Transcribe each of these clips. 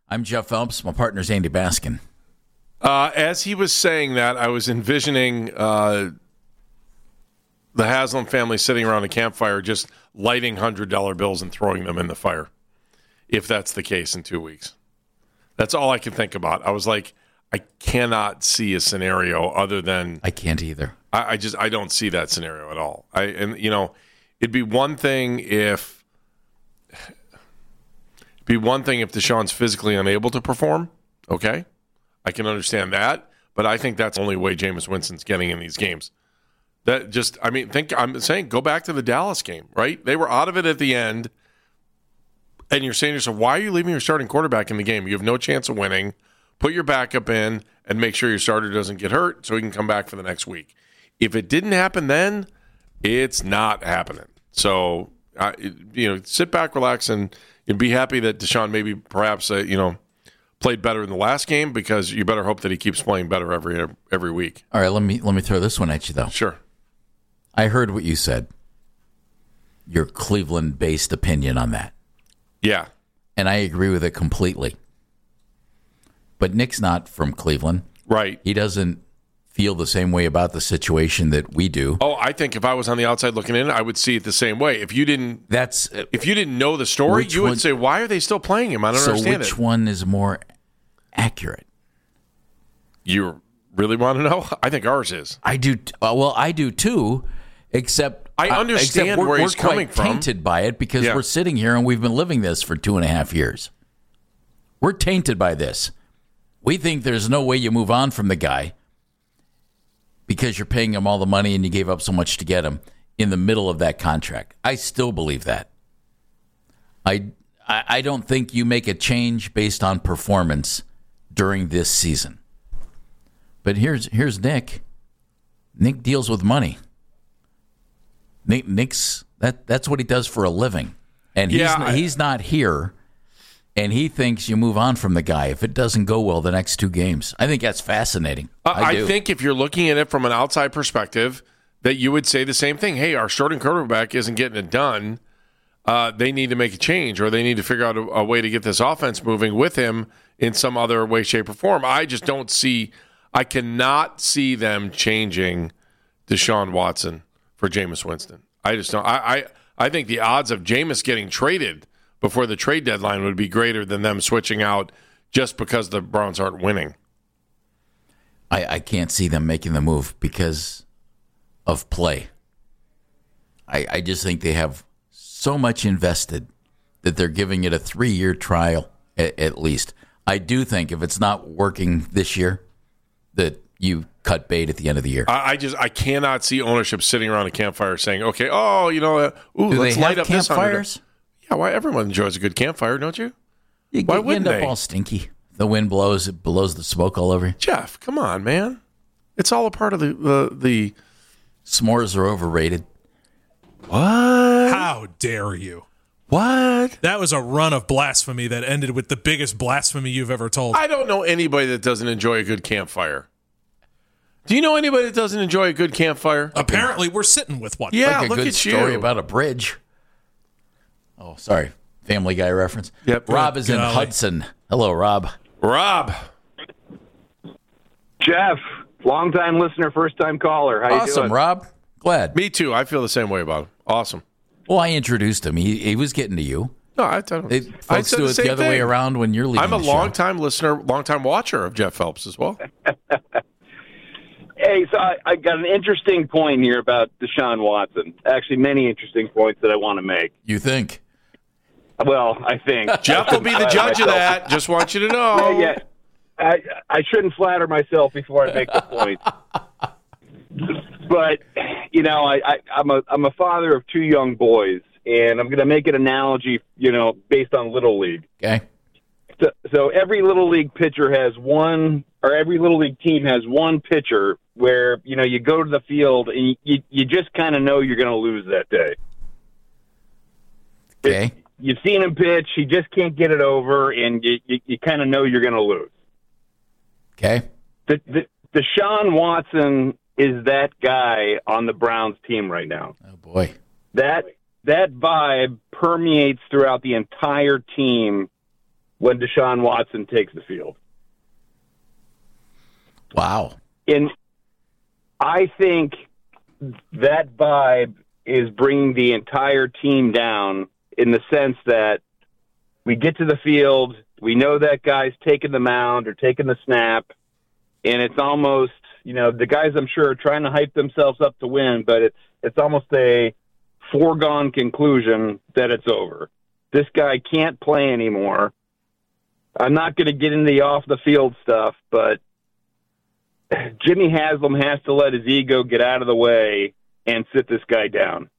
I'm Jeff Phelps. My partner's Andy Baskin. As he was saying that, I was envisioning the Haslam family sitting around a campfire just lighting $100 bills and throwing them in the fire, if that's the case in 2 weeks. That's all I can think about. I was like, I cannot see a scenario other than... I can't either. I don't see that scenario at all. It'd be one thing if Deshaun's physically unable to perform. Okay, I can understand that, but I think that's the only way Jameis Winston's getting in these games. I'm saying go back to the Dallas game, right? They were out of it at the end, and you're saying to yourself, why are you leaving your starting quarterback in the game? You have no chance of winning. Put your backup in and make sure your starter doesn't get hurt so he can come back for the next week. If it didn't happen then, it's not happening. So, sit back, relax, and be happy that Deshaun maybe perhaps, played better in the last game, because you better hope that he keeps playing better every week. All right, let me throw this one at you, though. Sure. I heard what you said, your Cleveland-based opinion on that. Yeah. And I agree with it completely. But Nick's not from Cleveland. Right. He doesn't feel the same way about the situation that we do. Oh, I think if I was on the outside looking in, I would see it the same way. If you didn't know the story, you would say, why are they still playing him? I don't understand it. So which one is more accurate? You really want to know? I think ours is. I do. Well, I do too, except I understand where he's coming from. We're tainted by it because we're sitting here and we've been living this for 2.5 years. We're tainted by this. We think there's no way you move on from the guy because you're paying him all the money and you gave up so much to get him in the middle of that contract. I still believe that. I don't think you make a change based on performance during this season. But here's Nick. Nick deals with money. Nick's that's what he does for a living. And he's not here. And he thinks you move on from the guy if it doesn't go well the next 2 games. I think that's fascinating. I think if you're looking at it from an outside perspective, that you would say the same thing. Hey, our starting quarterback isn't getting it done. They need to make a change, or they need to figure out a way to get this offense moving with him in some other way, shape, or form. I cannot see them changing Deshaun Watson for Jameis Winston. I just don't. I think the odds of Jameis getting traded before the trade deadline would be greater than them switching out just because the Browns aren't winning. I can't see them making the move because of play. I just think they have so much invested that they're giving it a 3-year trial at least. I do think if it's not working this year, that you cut bait at the end of the year. I cannot see ownership sitting around a campfire saying, okay, let's light up this campfires. Yeah, why everyone enjoys a good campfire, don't you? Why wouldn't you end they? up all stinky. The wind blows, it blows the smoke all over you. Jeff, come on, man. It's all a part of the s'mores are overrated. What? How dare you? What? That was a run of blasphemy that ended with the biggest blasphemy you've ever told. I don't know anybody that doesn't enjoy a good campfire. Do you know anybody that doesn't enjoy a good campfire? Apparently, we're sitting with one. Yeah, like a look good at story you. about a bridge. Oh, sorry. Family Guy reference. Yep. Rob is in Hudson. Hello, Rob. Rob. Jeff, long-time listener, first-time caller. How you doing? Awesome, Rob. Glad. Me too. I feel the same way about him. Awesome. Well, I introduced him. He was getting to you. No, I don't. Folks do it the other way around when you're leaving. I'm a long-time listener, long-time watcher of Jeff Phelps as well. Hey, so I got an interesting point here about Deshaun Watson. Actually, many interesting points that I want to make. You think? Well, I think. Jeff will be the judge of that. Just want you to know. Yeah. I shouldn't flatter myself before I make the point. But, I'm a father of 2 young boys, and I'm going to make an analogy, based on Little League. Okay. So every Little League pitcher has one, or every Little League team has one pitcher where, you go to the field and you just kind of know you're going to lose that day. Okay. You've seen him pitch, he just can't get it over, and you kind of know you're going to lose. Okay. Deshaun Watson is that guy on the Browns team right now. Oh, boy. That vibe permeates throughout the entire team when Deshaun Watson takes the field. Wow. And I think that vibe is bringing the entire team down in the sense that we get to the field, we know that guy's taking the mound or taking the snap, and it's almost, the guys I'm sure are trying to hype themselves up to win, but it's almost a foregone conclusion that it's over. This guy can't play anymore. I'm not going to get into the off-the-field stuff, but Jimmy Haslam has to let his ego get out of the way and sit this guy down.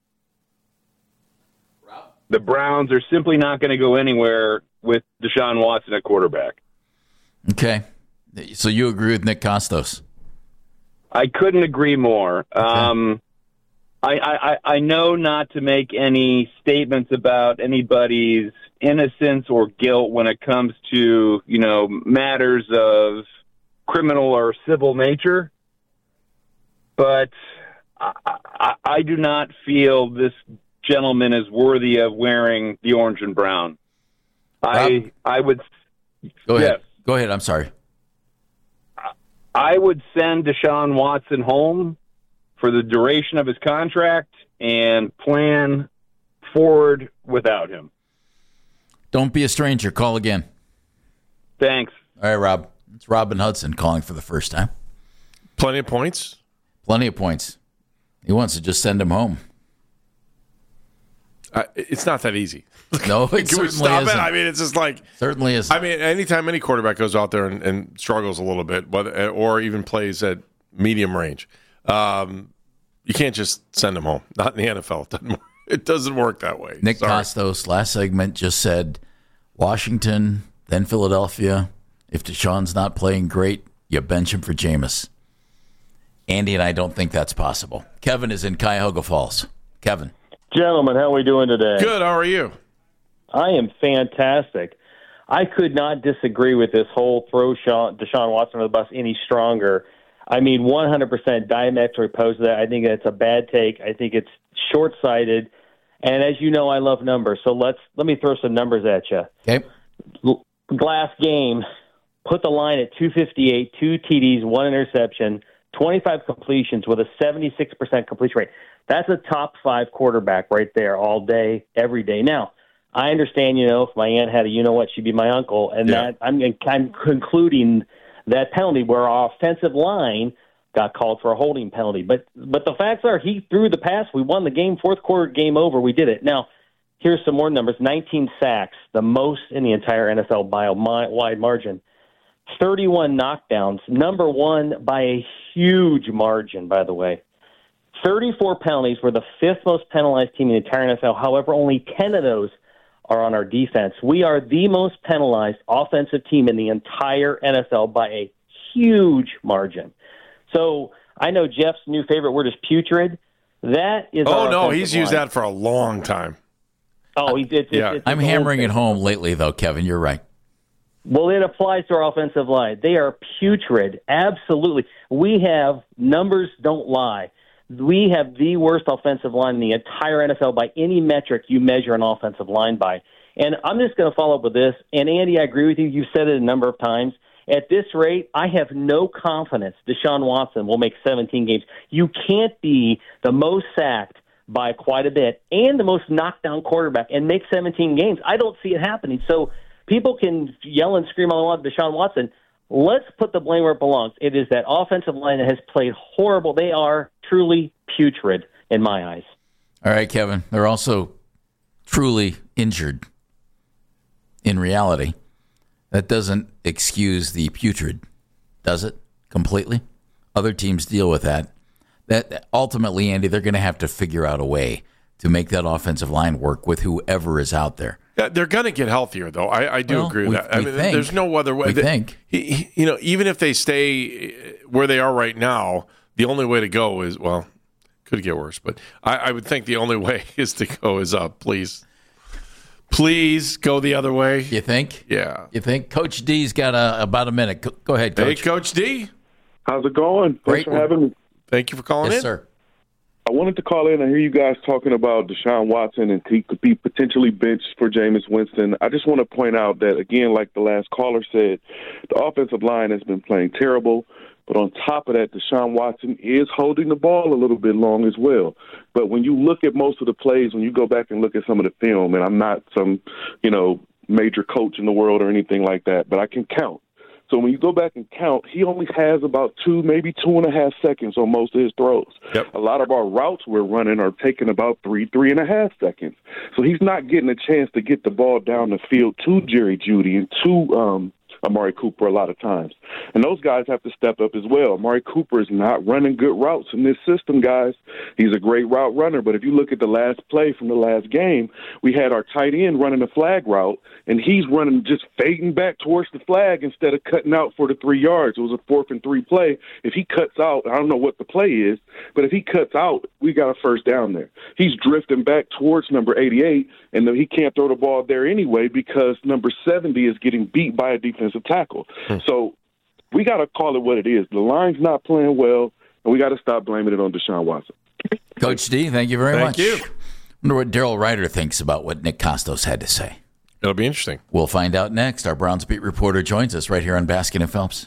The Browns are simply not going to go anywhere with Deshaun Watson at quarterback. Okay. So you agree with Nick Costos? I couldn't agree more. Okay. I know not to make any statements about anybody's innocence or guilt when it comes to, matters of criminal or civil nature, but I do not feel this gentleman is worthy of wearing the orange and brown. I would go ahead. Yes. Go ahead. I'm sorry. I would send Deshaun Watson home for the duration of his contract and plan forward without him. Don't be a stranger. Call again. Thanks. All right, Rob. It's Robin Hudson calling for the first time. Plenty of points. Plenty of points. He wants to just send him home. It's not that easy. No, it Can we certainly stop isn't. it? I mean, it's just like Certainly isn't. I mean, anytime any quarterback goes out there and struggles a little bit, or even plays at medium range, you can't just send him home. Not in the NFL. It doesn't work that way. Nick Sorry. Costos, last segment, just said Washington, then Philadelphia. If Deshaun's not playing great, you bench him for Jameis. Andy and I don't think that's possible. Kevin is in Cuyahoga Falls. Kevin. Gentlemen, how are we doing today? Good. How are you? I am fantastic. I could not disagree with this whole throw Deshaun Watson on the bus any stronger. I mean, 100% diametrically opposed to that. I think it's a bad take. I think it's short-sighted. And as you know, I love numbers. So let me throw some numbers at you. Okay. Last game, put the line at 258, 2 TDs, 1 interception, 25 completions with a 76% completion rate. That's a top 5 quarterback right there all day, every day. Now, I understand, if my aunt had she'd be my uncle, and that I'm concluding that penalty where our offensive line got called for a holding penalty. But the facts are he threw the pass. We won the game, fourth quarter, game over. We did it. Now, here's some more numbers. 19 sacks, the most in the entire NFL by a wide margin. 31 knockdowns, number one by a huge margin, by the way. 34 penalties. We're the 5th most penalized team in the entire NFL. However, only 10 of those are on our defense. We are the most penalized offensive team in the entire NFL by a huge margin. So I know Jeff's new favorite word is putrid. That is. Oh no, he's used that for a long time. Oh, it's I'm hammering it home lately, though, Kevin. You're right. Well, it applies to our offensive line. They are putrid. Absolutely. We have numbers don't lie. We have the worst offensive line in the entire NFL by any metric you measure an offensive line by. And I'm just going to follow up with this. And, Andy, I agree with you. You've said it a number of times. At this rate, I have no confidence Deshaun Watson will make 17 games. You can't be the most sacked by quite a bit and the most knockdown quarterback and make 17 games. I don't see it happening. So people can yell and scream all they want Deshaun Watson. Let's put the blame where it belongs. It is that offensive line that has played horrible. They are truly putrid in my eyes. All right, Kevin. They're also truly injured in reality. That doesn't excuse the putrid, does it? Completely? Other teams deal with that. That ultimately, Andy, they're going to have to figure out a way to make that offensive line work with whoever is out there. Yeah, they're going to get healthier, though. I do agree with that. I mean, think. There's no other way. We think. Even if they stay where they are right now, the only way to go is, well, could get worse, but I would think the only way is to go is up. Please go the other way. You think? Yeah. You think? Coach D's got about a minute. Go ahead, Coach. Hey, Coach D. How's it going? Great. Thanks for having me. Thank you for calling in. Yes, sir. I wanted to call in. I hear you guys talking about Deshaun Watson and he could be potentially benched for Jameis Winston. I just want to point out that, again, like the last caller said, the offensive line has been playing terrible. But on top of that, Deshaun Watson is holding the ball a little bit long as well. But when you look at most of the plays, when you go back and look at some of the film, and I'm not some, major coach in the world or anything like that, but I can count. So when you go back and count, he only has about 2, maybe 2.5 seconds on most of his throws. Yep. A lot of our routes we're running are taking about 3.5 seconds. So he's not getting a chance to get the ball down the field to Jerry Jeudy and to Amari Cooper a lot of times. And those guys have to step up as well. Amari Cooper is not running good routes in this system, guys. He's a great route runner, but if you look at the last play from the last game, we had our tight end running a flag route, and he's running just fading back towards the flag instead of cutting out for the 3 yards. It was a 4th and 3 play. If he cuts out, I don't know what the play is, but if he cuts out, we got a first down there. He's drifting back towards number 88, and he can't throw the ball there anyway because number 70 is getting beat by a defensive tackle. So we got to call it what it is. The line's not playing well, and we got to stop blaming it on Deshaun Watson. Coach D, thank you very much. Thank you. I wonder what Daryl Ryder thinks about what Nick Costos had to say. It'll be interesting. We'll find out next. Our Browns beat reporter joins us right here on Baskin and Phelps.